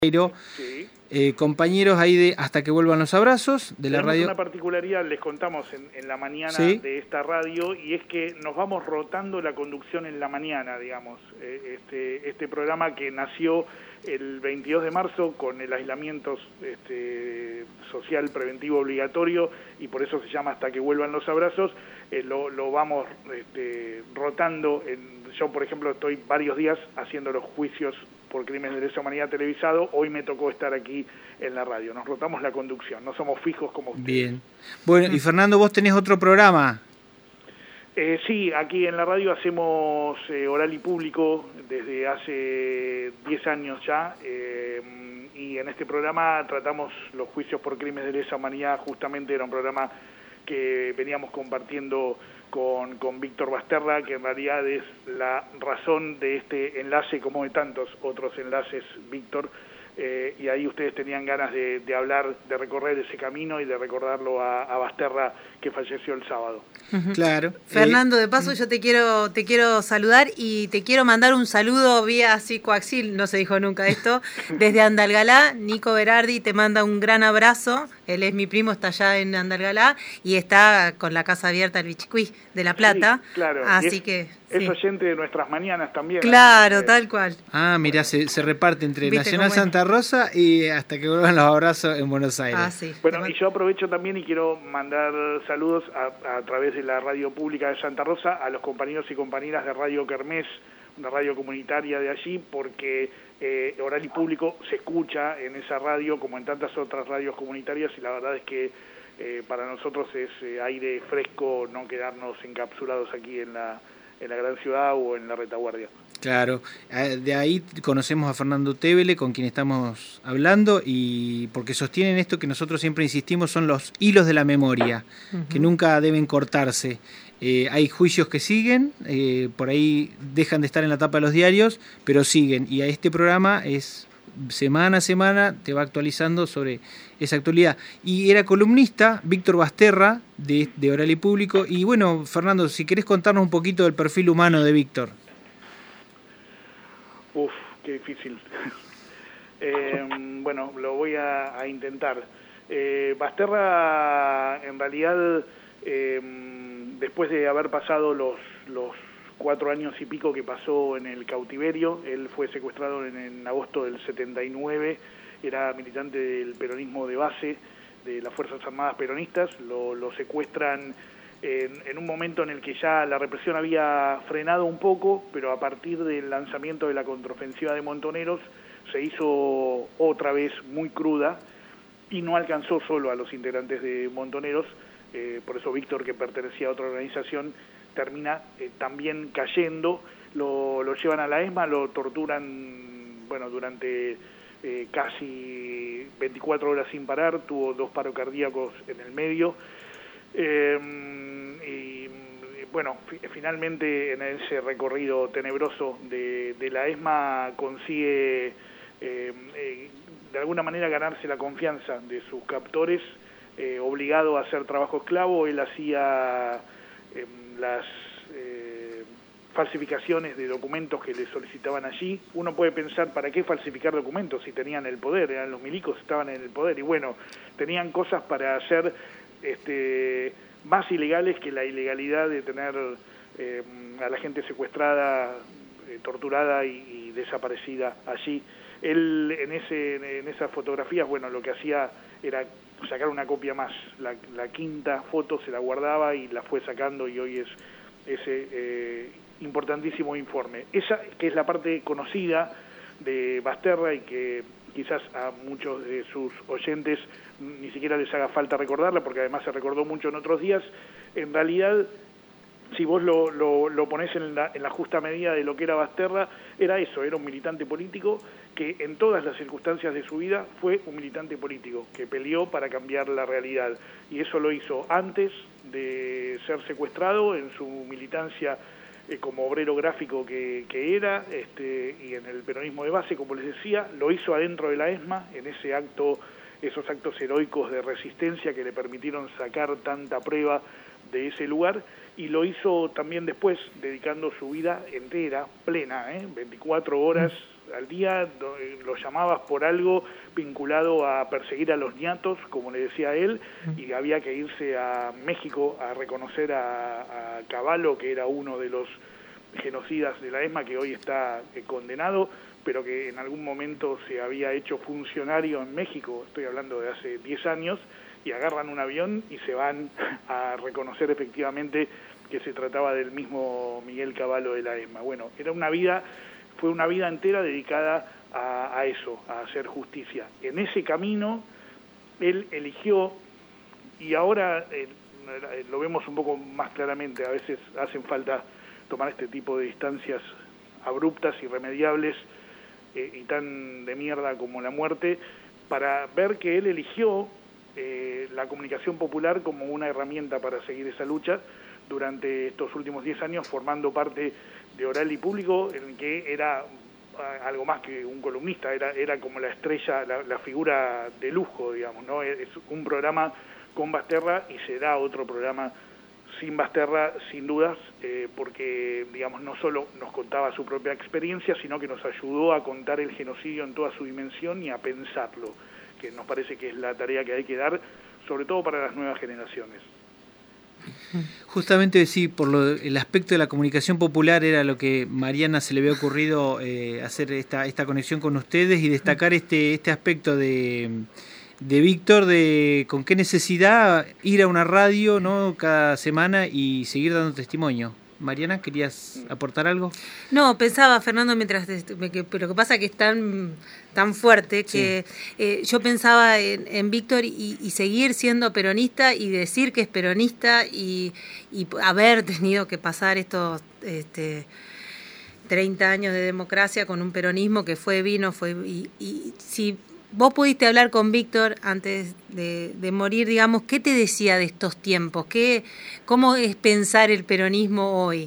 Sí. Compañeros ahí de Hasta que vuelvan los abrazos de la radio. Una particularidad, les contamos en la mañana de esta radio, y es que nos vamos rotando la conducción en la mañana, digamos. Este programa que nació el 22 de marzo con el aislamiento social preventivo obligatorio, y por eso se llama Hasta que vuelvan los abrazos, lo vamos rotando. Yo, por ejemplo, estoy varios días haciendo los juicios por crímenes de lesa humanidad televisado. Hoy me tocó estar aquí en la radio. Nos rotamos la conducción, no somos fijos como ustedes. Bien. Bueno, y Fernando, vos tenés otro programa. Sí, aquí en la radio hacemos oral y público desde hace 10 años ya, y en este programa tratamos los juicios por crímenes de lesa humanidad. Justamente era un programa que veníamos compartiendo con Víctor Basterra, que en realidad es la razón de este enlace, como de tantos otros enlaces, Víctor, y ahí ustedes tenían ganas de hablar, de recorrer ese camino y de recordarlo a Basterra, que falleció el sábado. Claro. Fernando, de paso yo te quiero saludar y te quiero mandar un saludo vía psicoaxil, no se dijo nunca esto, desde Andalgalá. Nico Berardi te manda un gran abrazo. Él es mi primo, está allá en Andalgalá y está con la casa abierta el Bichicuí de La Plata. Sí, claro. Así que es oyente de nuestras mañanas también. Claro, tal cual. Ah, mirá, se reparte entre Nacional ¿Viste Santa Rosa y Hasta que vuelvan los abrazos en Buenos Aires. Ah, sí. Bueno, y yo aprovecho también y quiero mandar saludos a través de la radio pública de Santa Rosa a los compañeros y compañeras de Radio Kermés, una radio comunitaria de allí, porque oral y público se escucha en esa radio como en tantas otras radios comunitarias, y la verdad es que para nosotros es aire fresco no quedarnos encapsulados aquí en la gran ciudad o en la retaguardia. Claro, de ahí conocemos a Fernando Tevele, con quien estamos hablando, y porque sostienen esto que nosotros siempre insistimos, son los hilos de la memoria, que nunca deben cortarse. Hay juicios que siguen, por ahí dejan de estar en la tapa de los diarios, pero siguen, y a este programa es semana a semana, te va actualizando sobre esa actualidad. Y era columnista Víctor Basterra, de Oral y Público. Y bueno, Fernando, si querés contarnos un poquito del perfil humano de Víctor. Uf, qué difícil. Bueno, lo voy a intentar. Basterra, en realidad, después de haber pasado los 4 años y pico que pasó en el cautiverio, él fue secuestrado en agosto del 79, era militante del peronismo de base, de las Fuerzas Armadas Peronistas. Lo secuestran en un momento en el que ya la represión había frenado un poco, pero a partir del lanzamiento de la contraofensiva de Montoneros se hizo otra vez muy cruda y no alcanzó solo a los integrantes de Montoneros. Por eso Víctor, que pertenecía a otra organización, termina también cayendo. Lo llevan a la ESMA, lo torturan durante casi 24 horas sin parar, tuvo 2 paros cardíacos en el medio. Finalmente en ese recorrido tenebroso de la ESMA consigue de alguna manera ganarse la confianza de sus captores, obligado a hacer trabajo esclavo. Él hacía las falsificaciones de documentos que le solicitaban allí. Uno puede pensar, ¿para qué falsificar documentos si tenían el poder? Eran los milicos, estaban en el poder, y bueno, tenían cosas para hacer más ilegales que la ilegalidad de tener a la gente secuestrada, torturada y desaparecida allí. Él en esas fotografías, lo que hacía era sacar una copia más. La quinta foto se la guardaba y la fue sacando, y hoy es ese importantísimo informe. Esa que es la parte conocida de Basterra, y que quizás a muchos de sus oyentes ni siquiera les haga falta recordarla, porque además se recordó mucho en otros días. En realidad, si vos lo ponés en la justa medida de lo que era Basterra, era eso, era un militante político que en todas las circunstancias de su vida fue un militante político, que peleó para cambiar la realidad, y eso lo hizo antes de ser secuestrado, en su militancia como obrero gráfico que era, y en el peronismo de base, como les decía, lo hizo adentro de la ESMA, en esos actos heroicos de resistencia que le permitieron sacar tanta prueba de ese lugar, y lo hizo también después, dedicando su vida entera, plena, 24 horas al día, lo llamabas por algo vinculado a perseguir a los ñatos, como le decía él, y había que irse a México a reconocer a Cavallo, que era uno de los genocidas de la ESMA, que hoy está condenado, pero que en algún momento se había hecho funcionario en México, estoy hablando de hace 10 años, y agarran un avión y se van a reconocer efectivamente que se trataba del mismo Miguel Cavallo de la ESMA. Bueno, fue una vida entera dedicada a eso, a hacer justicia. En ese camino él eligió, y ahora lo vemos un poco más claramente, a veces hacen falta tomar este tipo de distancias abruptas, irremediables y tan de mierda como la muerte, para ver que él eligió la comunicación popular como una herramienta para seguir esa lucha durante estos últimos 10 años, formando parte de Oral y Público, en que era algo más que un columnista, era como la estrella, la figura de lujo, digamos, ¿no? Es un programa con Basterra y será otro programa sin Basterra, sin dudas, porque, digamos, no solo nos contaba su propia experiencia, sino que nos ayudó a contar el genocidio en toda su dimensión y a pensarlo, que nos parece que es la tarea que hay que dar, sobre todo para las nuevas generaciones. Justamente sí, el aspecto de la comunicación popular era lo que Mariana se le había ocurrido hacer esta conexión con ustedes y destacar este aspecto de Víctor, de con qué necesidad ir a una radio, ¿no?, cada semana y seguir dando testimonio. Mariana, ¿querías aportar algo? No, pensaba, Fernando, mientras pero lo que pasa que es tan fuerte que sí. Yo pensaba en Víctor y seguir siendo peronista y decir que es peronista y haber tenido que pasar estos 30 años de democracia con un peronismo que fue y si vos pudiste hablar con Víctor antes de morir, digamos, ¿qué te decía de estos tiempos? ¿Cómo es pensar el peronismo hoy?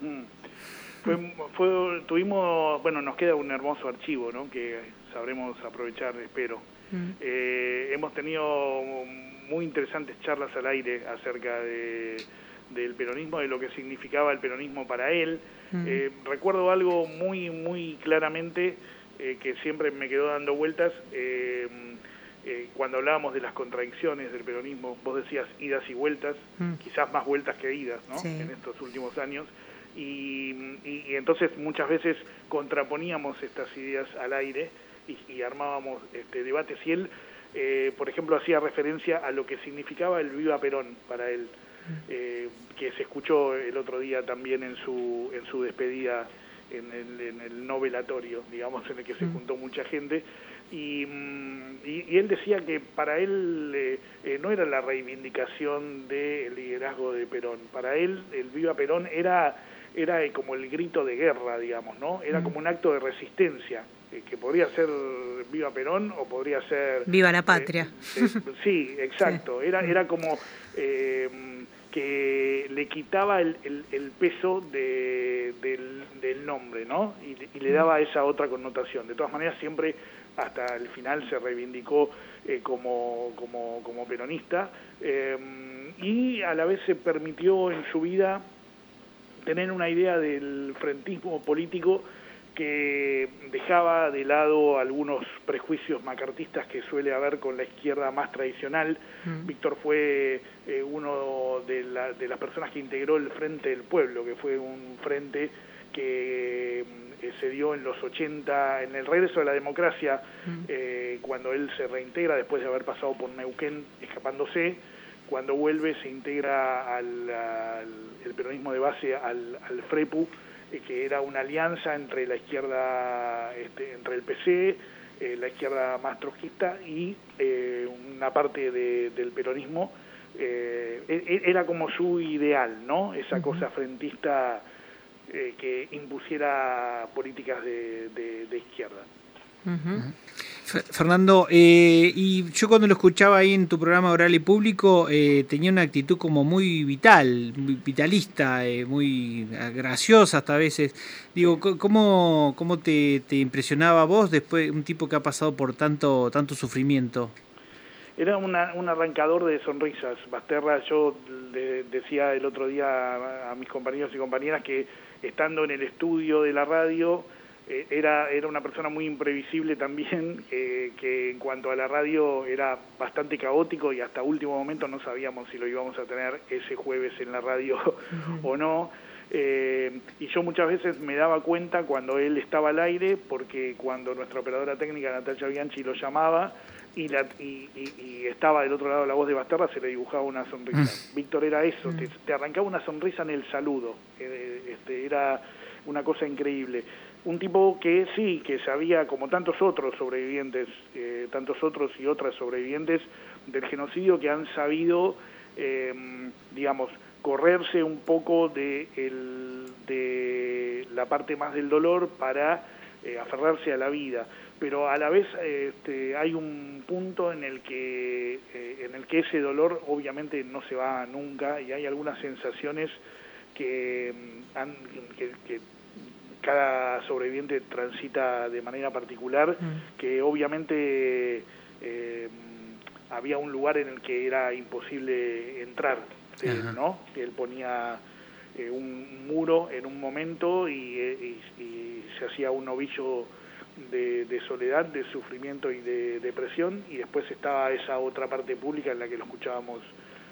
Tuvimos, bueno, nos queda un hermoso archivo, ¿no?, que sabremos aprovechar, espero. Hemos tenido muy interesantes charlas al aire acerca del peronismo, de lo que significaba el peronismo para él. Recuerdo algo muy, muy claramente, que siempre me quedó dando vueltas, cuando hablábamos de las contradicciones del peronismo. Vos decías idas y vueltas, quizás más vueltas que idas, ¿no?, sí, en estos últimos años, y entonces muchas veces contraponíamos estas ideas al aire y armábamos debates, y él, por ejemplo, hacía referencia a lo que significaba el Viva Perón para él, que se escuchó el otro día también en su despedida, en el no velatorio, digamos, en el que se juntó mucha gente, y él decía que para él no era la reivindicación del liderazgo de Perón, para él el Viva Perón era como el grito de guerra, digamos, ¿no? Era como un acto de resistencia, que podría ser Viva Perón o podría ser... Viva la patria. Sí, exacto, sí. Era como... que le quitaba el peso del nombre, ¿no? Y le daba esa otra connotación. De todas maneras, siempre hasta el final se reivindicó como peronista, y a la vez se permitió en su vida tener una idea del frentismo político que dejaba de lado algunos prejuicios macartistas que suele haber con la izquierda más tradicional. Víctor fue uno de las personas que integró el Frente del Pueblo, que fue un frente que se dio en los 80, en el regreso de la democracia, cuando él se reintegra después de haber pasado por Neuquén escapándose. Cuando vuelve se integra el peronismo de base al FREPU, que era una alianza entre la izquierda, entre el PC, la izquierda más trotskista y una parte del peronismo. Era como su ideal, ¿no? Esa cosa frentista que impusiera políticas de izquierda. Fernando, y yo cuando lo escuchaba ahí en tu programa Oral y Público, tenía una actitud como muy vitalista, muy graciosa hasta a veces. Digo, ¿cómo te impresionaba a vos después, un tipo que ha pasado por tanto sufrimiento? Era un arrancador de sonrisas. Basterra, yo le decía el otro día a mis compañeros y compañeras que estando en el estudio de la radio, era una persona muy imprevisible también, que en cuanto a la radio era bastante caótico y hasta último momento no sabíamos si lo íbamos a tener ese jueves en la radio o no. Y yo muchas veces me daba cuenta cuando él estaba al aire, porque cuando nuestra operadora técnica Natalia Bianchi lo llamaba y estaba del otro lado la voz de Basterra, se le dibujaba una sonrisa. Víctor era eso, te arrancaba una sonrisa en el saludo, era una cosa increíble. Un tipo que sí, que sabía, como tantos otros sobrevivientes, tantos otros y otras sobrevivientes del genocidio, que han sabido, digamos, correrse un poco de la parte más del dolor para aferrarse a la vida. Pero a la vez hay un punto en el que ese dolor obviamente no se va nunca, y hay algunas sensaciones que cada sobreviviente transita de manera particular, que obviamente había un lugar en el que era imposible entrar, ¿no? Él ponía un muro en un momento y se hacía un ovillo de soledad, de sufrimiento y de depresión, y después estaba esa otra parte pública en la que lo escuchábamos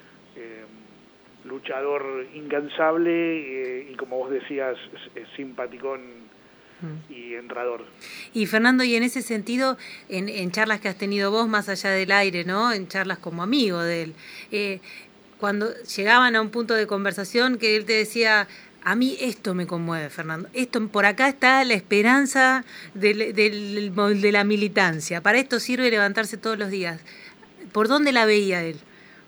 luchador incansable y como vos decías, simpaticón y entrador. Y Fernando, y en ese sentido, en charlas que has tenido vos más allá del aire, ¿no? En charlas como amigo de él, cuando llegaban a un punto de conversación que él te decía: a mí esto me conmueve, Fernando, esto, por acá está la esperanza de la militancia, para esto sirve levantarse todos los días. ¿Por dónde la veía él?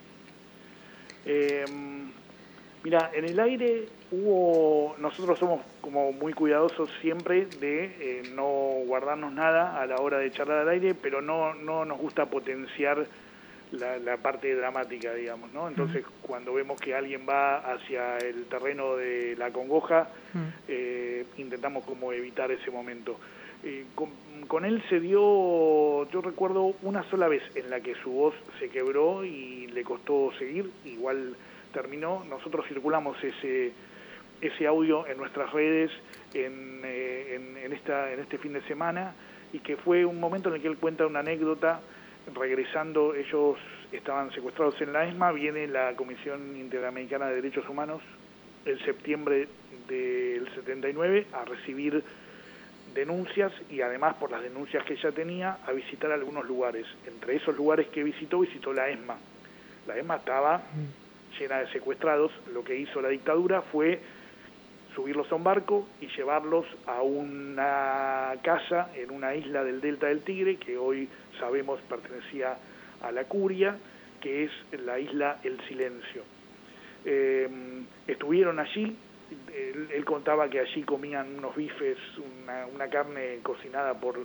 Mira, en el aire nosotros somos como muy cuidadosos siempre de no guardarnos nada a la hora de charlar al aire, pero no nos gusta potenciar la parte dramática, digamos, ¿no? Entonces, cuando vemos que alguien va hacia el terreno de la congoja, intentamos como evitar ese momento. Con él se dio, yo recuerdo una sola vez en la que su voz se quebró y le costó seguir, igual terminó. Nosotros circulamos ese audio en nuestras redes en este fin de semana, y que fue un momento en el que él cuenta una anécdota. Regresando, ellos estaban secuestrados en la ESMA, viene la Comisión Interamericana de Derechos Humanos en septiembre del 79 a recibir denuncias, y además por las denuncias que ella tenía, a visitar algunos lugares. Entre esos lugares que visitó la ESMA. La ESMA estaba llena de secuestrados. Lo que hizo la dictadura fue subirlos a un barco y llevarlos a una casa en una isla del Delta del Tigre, que hoy sabemos pertenecía a la Curia, que es la isla El Silencio. Estuvieron allí. Él contaba que allí comían unos bifes, una carne cocinada por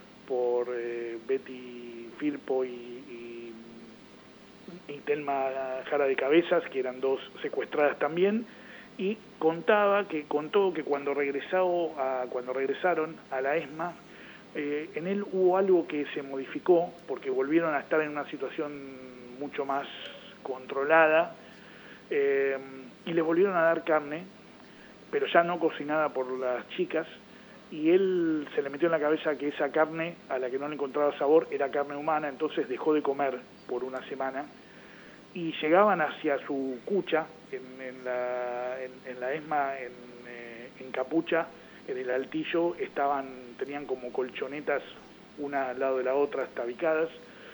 Betty Firpo y Telma Jara de Cabezas, que eran dos secuestradas también, y contó que cuando regresaron a la ESMA, en él hubo algo que se modificó, porque volvieron a estar en una situación mucho más controlada, y les volvieron a dar carne, pero ya no cocinada por las chicas, y él se le metió en la cabeza que esa carne, a la que no le encontraba sabor, era carne humana. Entonces dejó de comer por una semana, y llegaban hacia su cucha, en la ESMA, en Capucha, en el altillo, tenían como colchonetas una al lado de la otra, tabicadas.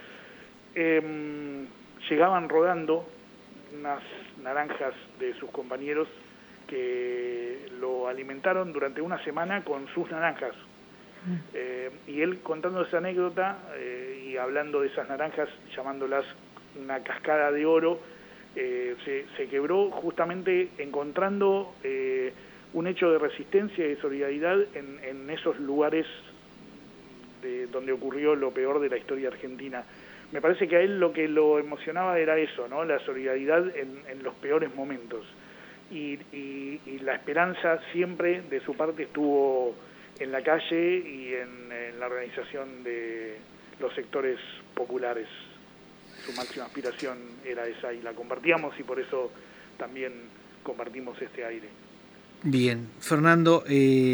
Llegaban rodando unas naranjas de sus compañeros, que lo alimentaron durante una semana con sus naranjas. Y él, contando esa anécdota y hablando de esas naranjas, llamándolas una cascada de oro, se quebró justamente encontrando un hecho de resistencia y de solidaridad en esos lugares donde ocurrió lo peor de la historia argentina. Me parece que a él lo que lo emocionaba era eso, ¿no? La solidaridad en los peores momentos. Y la esperanza siempre de su parte estuvo en la calle y en la organización de los sectores populares. Su máxima aspiración era esa, y la compartíamos, y por eso también compartimos este aire. Bien, Fernando,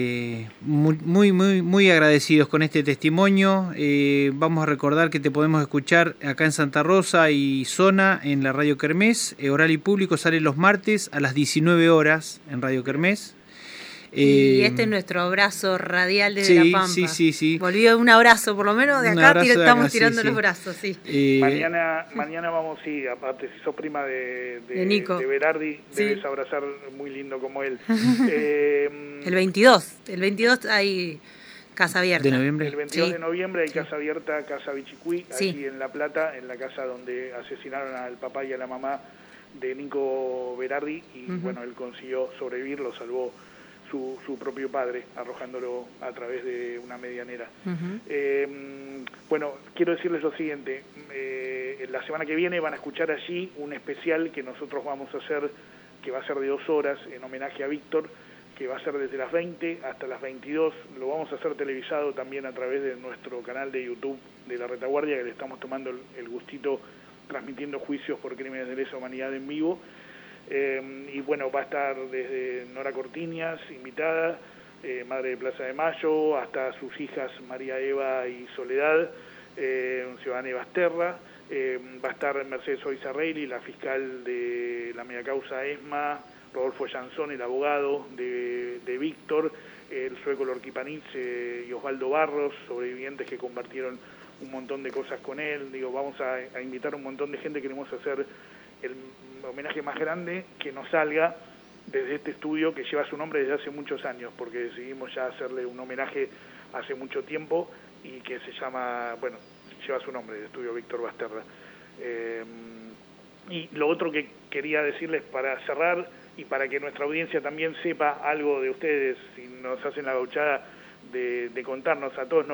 muy agradecidos con este testimonio. Vamos a recordar que te podemos escuchar acá en Santa Rosa y zona en la Radio Kermés. Oral y Público sale los martes a las 19 horas en Radio Kermés. Y este es nuestro abrazo radial desde La Pampa. Sí. Volvió un abrazo, por lo menos de acá estamos tirando los brazos, sí. Mañana vamos, aparte si sos prima de Nico. De Berardi, debes abrazar muy lindo como él. El 22 hay casa abierta. ¿De noviembre? El 22 de noviembre hay casa abierta, Casa Bichicuí, aquí en La Plata, en la casa donde asesinaron al papá y a la mamá de Nico Berardi, y bueno, él consiguió sobrevivir, lo salvó su propio padre, arrojándolo a través de una medianera. Bueno, quiero decirles lo siguiente, la semana que viene van a escuchar allí un especial que nosotros vamos a hacer, que va a ser de 2 horas, en homenaje a Víctor, que va a ser desde las 20 hasta las 22, lo vamos a hacer televisado también a través de nuestro canal de YouTube de La Retaguardia, que le estamos tomando el gustito transmitiendo juicios por crímenes de lesa humanidad en vivo. Y bueno, va a estar desde Nora Cortiñas, invitada, madre de Plaza de Mayo, hasta sus hijas María Eva y Soledad, ciudadana Basterra, va a estar Mercedes Oizarrelli, la fiscal de la media causa ESMA, Rodolfo Jansón, el abogado de Víctor, el sueco Lorquipanitz y Osvaldo Barros, sobrevivientes que compartieron un montón de cosas con él. Vamos a invitar a un montón de gente, queremos hacer el homenaje más grande que nos salga desde este estudio que lleva su nombre desde hace muchos años, porque decidimos ya hacerle un homenaje hace mucho tiempo y que se llama, bueno, lleva su nombre, el estudio Víctor Basterra. Y lo otro que quería decirles para cerrar y para que nuestra audiencia también sepa algo de ustedes, si nos hacen la gauchada de contarnos a todos,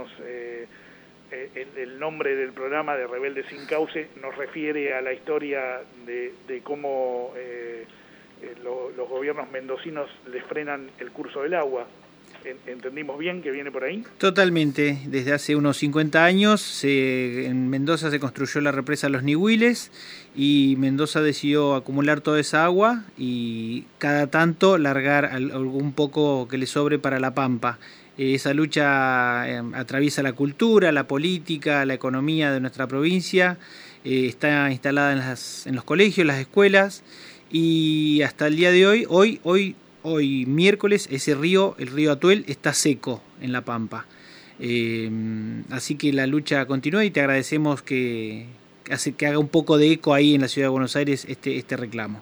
el nombre del programa de Rebeldes sin Cauce nos refiere a la historia de cómo los gobiernos mendocinos les frenan el curso del agua. ¿Entendimos bien que viene por ahí? Totalmente. Desde hace unos 50 años en Mendoza se construyó la represa Los Nihuiles y Mendoza decidió acumular toda esa agua y cada tanto largar algún poco que le sobre para La Pampa. Esa lucha atraviesa la cultura, la política, la economía de nuestra provincia, está instalada en los colegios, las escuelas, y hasta el día de hoy miércoles, el río Atuel, está seco en La Pampa. Así que la lucha continúa y te agradecemos que haga un poco de eco ahí en la Ciudad de Buenos Aires este reclamo.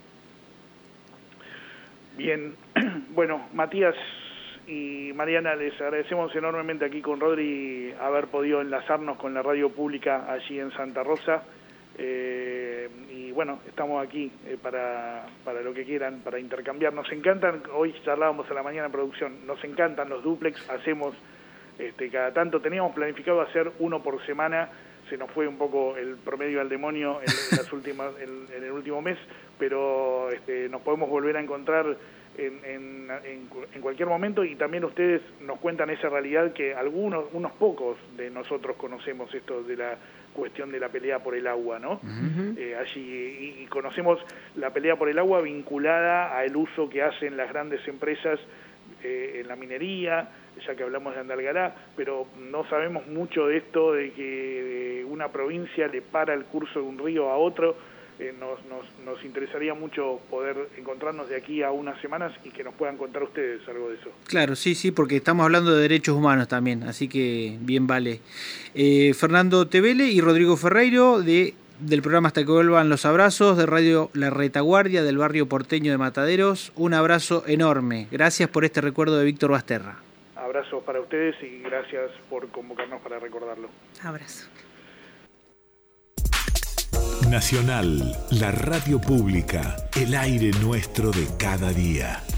Bien, bueno, Matías y Mariana, les agradecemos enormemente aquí con Rodri haber podido enlazarnos con la radio pública allí en Santa Rosa, y bueno, estamos aquí para lo que quieran, para intercambiar. Nos encantan, hoy charlábamos a la mañana en producción, nos encantan los dúplex, hacemos cada tanto, teníamos planificado hacer uno por semana, se nos fue un poco el promedio al demonio en el último mes, pero nos podemos volver a encontrar en cualquier momento, y también ustedes nos cuentan esa realidad que unos pocos de nosotros conocemos, esto de la cuestión de la pelea por el agua, ¿no? Allí y conocemos la pelea por el agua vinculada al uso que hacen las grandes empresas en la minería, ya que hablamos de Andalgalá, pero no sabemos mucho de esto de que una provincia le para el curso de un río a otro. Nos interesaría mucho poder encontrarnos de aquí a unas semanas y que nos puedan contar ustedes algo de eso. Claro, sí, porque estamos hablando de derechos humanos también, así que bien vale. Fernando Tevele y Rodrigo Ferreiro del programa Hasta que vuelvan los abrazos de Radio La Retaguardia del barrio porteño de Mataderos. Un abrazo enorme. Gracias por este recuerdo de Víctor Basterra. Abrazos para ustedes y gracias por convocarnos para recordarlo. Abrazo. Nacional, la radio pública, el aire nuestro de cada día.